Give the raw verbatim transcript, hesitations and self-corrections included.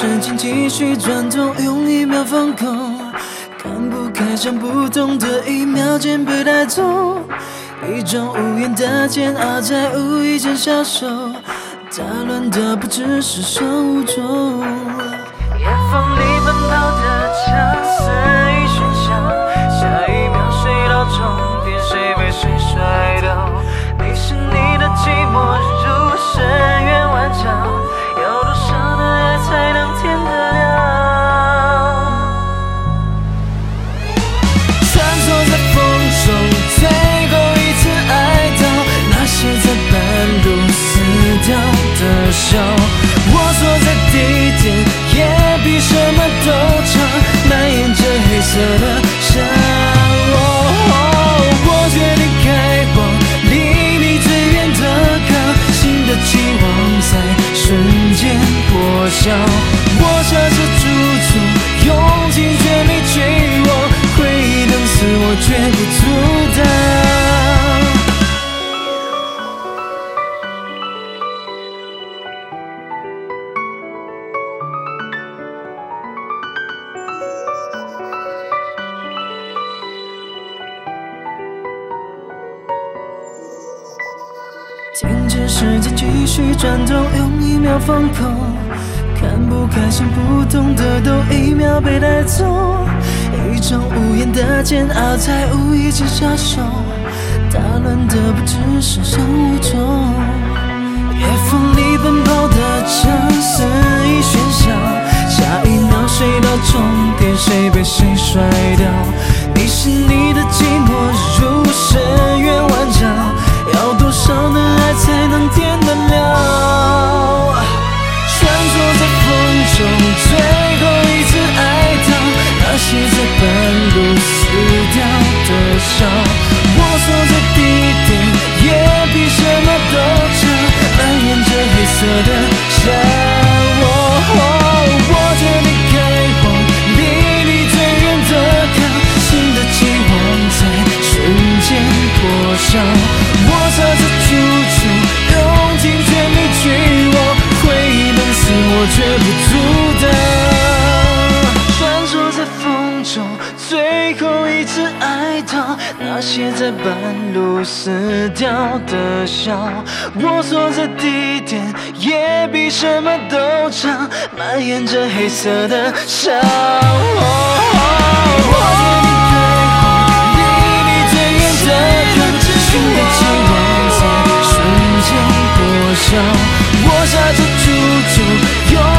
时间继续转动，用一秒放空，看不开想不通的一秒间被带走，一种无言的煎熬在无意间消瘦，打乱的不只是生物钟。 夜风里奔跑的枪肆意喧嚣，下一秒谁到终点，谁被谁甩掉？你是你的寂寞如深渊万丈，有多少的爱才能填得了？ 穿梭在风中，最后一次爱到那些在半路死掉的笑。我坐在地点，也比什么都长，蔓延着黑色的沙。我决定开往离你最远的港，新的期望在瞬间破晓。我下着驻足，用尽全力去往，回忆等死我绝不阻挡。停止时间继续转动，用一秒放空，看不开想不通的都一秒被带走，一种无言的煎熬在无意间消瘦，打乱的不只是生物钟。夜风里奔跑的枪肆意喧嚣，下一秒谁到终点，谁被谁甩掉？你是你的寂寞如深渊万丈，要多少的爱才能填得了？穿梭在风中，最后一次爱到那些在半路死掉的笑。我坐在地点，也比什么都长，蔓延着黑色的沙。我决定开往离你最远的港，新的期望在瞬间破晓。我擦着驻足，用尽全力去往，回忆等死我绝不阻挡。穿梭在风中，最后一次爱到那些在半路死掉的笑。我坐在地点，也比什么都长，蔓延着黑色的沙。我决定开往离你最远的港，新的期望在瞬间破晓。我下着驻足，用